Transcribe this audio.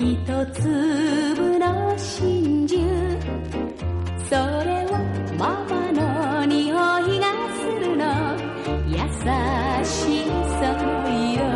一粒の真珠、それはママの匂いがするの、優しいその色。